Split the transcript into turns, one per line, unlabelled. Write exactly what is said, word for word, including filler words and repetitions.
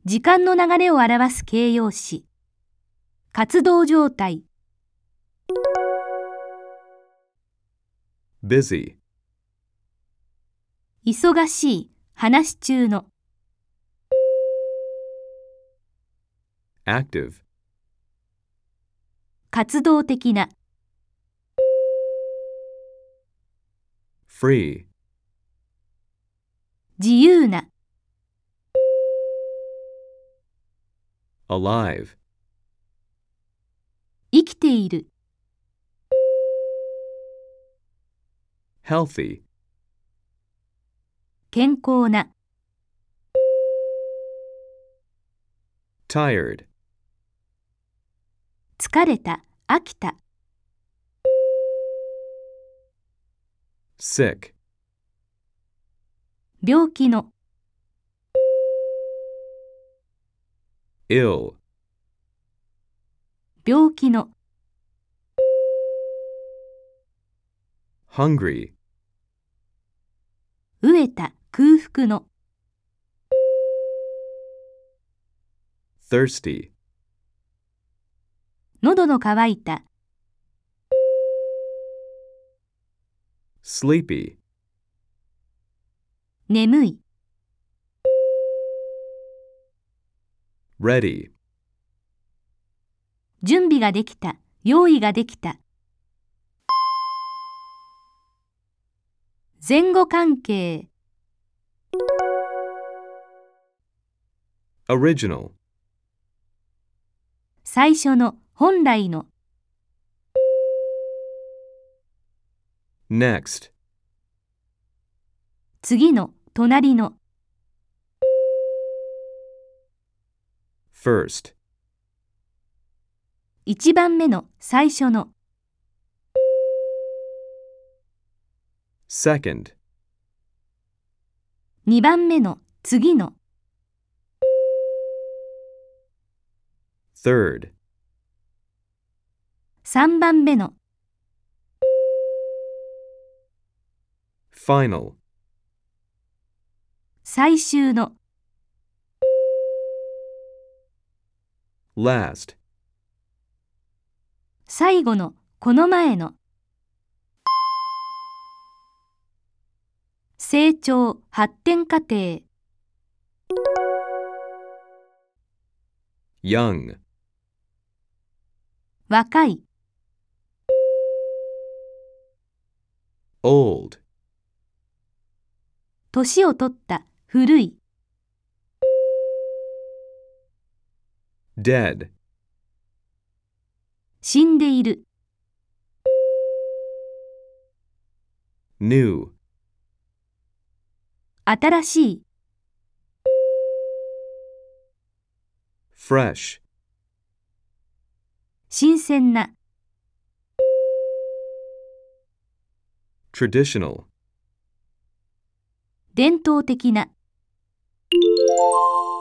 時間の流れを表す形容詞。活動状態。
busy,
忙しい、話し中の。
active,
活動的な。
free,
自由な。
alive,
生きている。
healthy,
健康な。
tired,
疲れた、飽きた。
sick,
病気の。
ill,
病気の。
hungry,
飢えた、空腹の。
thirsty,
喉の渇いた。
sleepy,
眠い。
ready,
準備ができた、用意ができた。前後関係。
original,
最初の、本来の。
next,
次の、隣の。
first,
一番目の、最初の。
second,
二番目の、次の。
third,
三番目の。
final,
最終の。
last,
最後の、この前の。成長、発展過程。
young,
若い。
old,
年を取った、古い。
dead,
死んでいる。
new,
新しい。
fresh,
新鮮な。
traditional.
伝統的な。